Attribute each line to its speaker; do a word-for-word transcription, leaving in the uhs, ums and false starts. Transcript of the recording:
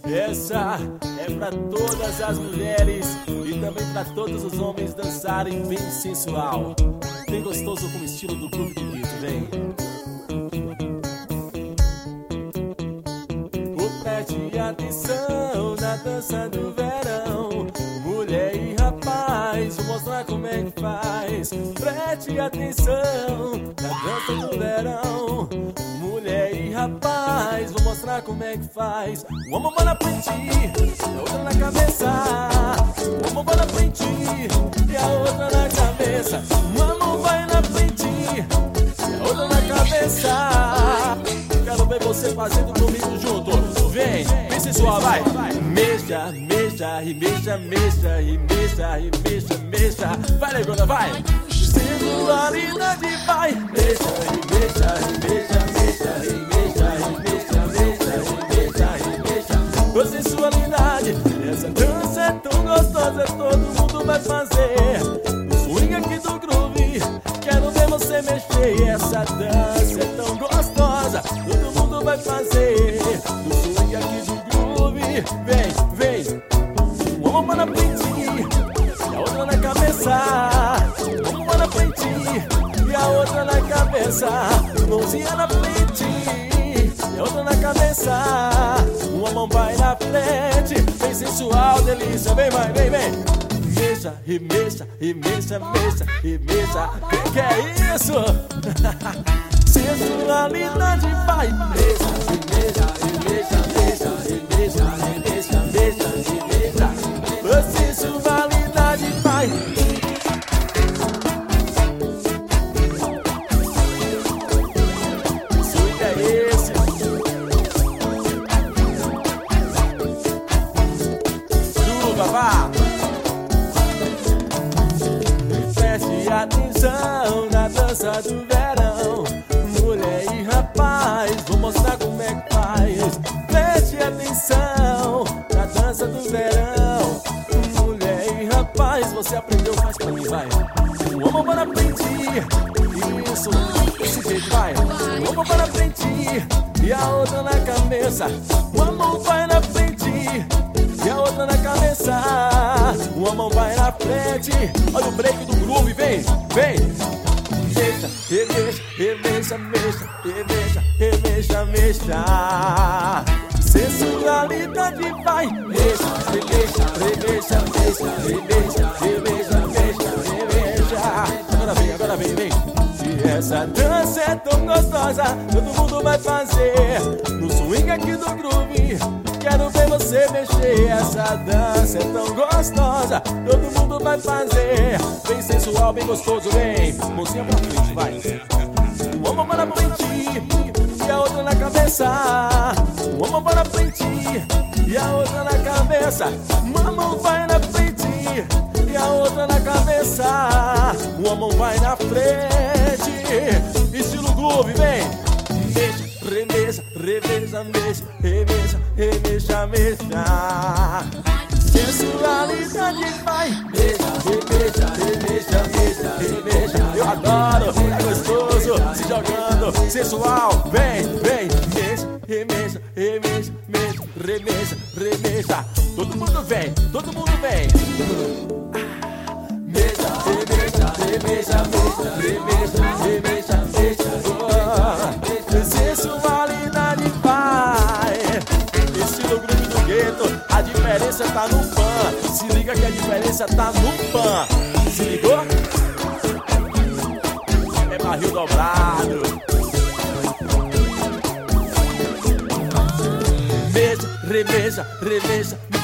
Speaker 1: Essa é pra todas as mulheres e também pra todos os homens dançarem bem sensual, bem gostoso com o estilo do Groove do Guito, vem. Oh, preste atenção na dança do verão, mulher e rapaz, vou mostrar como é que faz. Preste atenção na dança do verão, mulher e rapaz, vou mostrar como é que faz. Uma mão vai na frente, a outra na cabeça. Uma mão vai na frente e a outra na cabeça. Uma mão vai na frente e a outra na cabeça. Quero ver você fazendo comigo junto. Vem, vem sensual, vai. Mexa, mexa, e mexa, mexa, e mexa, e mexa, mexa. Vai, negona, vai. Sensualidade, vai. Mexa, e mexa, e mexa, mexa, e mexa, e mexa, mexa, e mexa, e mexa. Com sensualidade, essa dança é tão gostosa, todo mundo vai fazer. O swing aqui do groove, quero ver você mexer. Essa dança é tão gostosa, todo mundo vai fazer. O swing aqui do groove, vem, vem. Uma mão na frente e a outra na cabeça. Uma mão na frente e a outra na cabeça. Mãozinha na frente e a outra na cabeça. Uma mão vai na frente, bem sensual, delícia. Vem, vai, vem, vem. Mexa, e mexa, e mexa, mexa, e mexa. Que que é isso? Sensualidade vai. Mexa, e mexa, e mexa, mexa, e mexa, e mexa, mexa, e mexa. Sensualidade vai. Swing é esse. Chuva, vá. Preste atenção na dança do verão, mulher e rapaz, vou mostrar como é que faz. Preste atenção na dança do verão, mulher e rapaz, você aprendeu, faz pra mim, vai. Uma mão para frente, isso, desse jeito, vai. Uma mão para frente e a outra na cabeça. Uma mão vai na frente e a outra na cabeça. Uma mão vai na frente, olha o break do groove, vem, vem. Mexa, remexa, remexa, mexa, remexa, remexa, mexa. Sensualidade vai. Mexa, remexa, remexa, mexa, remexa, remexa, mexa, remexa. Agora vem, agora vem, vem. E essa dança é tão gostosa, todo mundo vai fazer. No swing aqui do groove, quero ver você mexer. Essa dança é tão gostosa, todo mundo vai fazer. Bem sensual, bem gostoso, vem. Mãozinha pra frente, vai. Uma mão para frente e a outra na cabeça. Uma mão para frente e a outra na cabeça. Uma mão vai na frente e a outra na cabeça. Uma mão vai na frente, estilo groove, vem. Mexa, remexa, remexa, mexa, remexa, remexa, mexa. Sensualidade vai. Mexa, remexa, remexa, mexa, remexa. Eu adoro, é gostoso, se jogando, sensual, vem, vem. Mexa, remexa, remexa, mexa, remexa, remexa. Todo mundo vem, todo mundo vem. Mexa, remexa, remexa, mexa, remexa, remexa, mexa. Sensualidade vai. Estilo groove do gueto, a diferença tá no pan. Se liga que a diferença tá no pan. Se ligou? É barril dobrado. Mexa, remexa, remexa.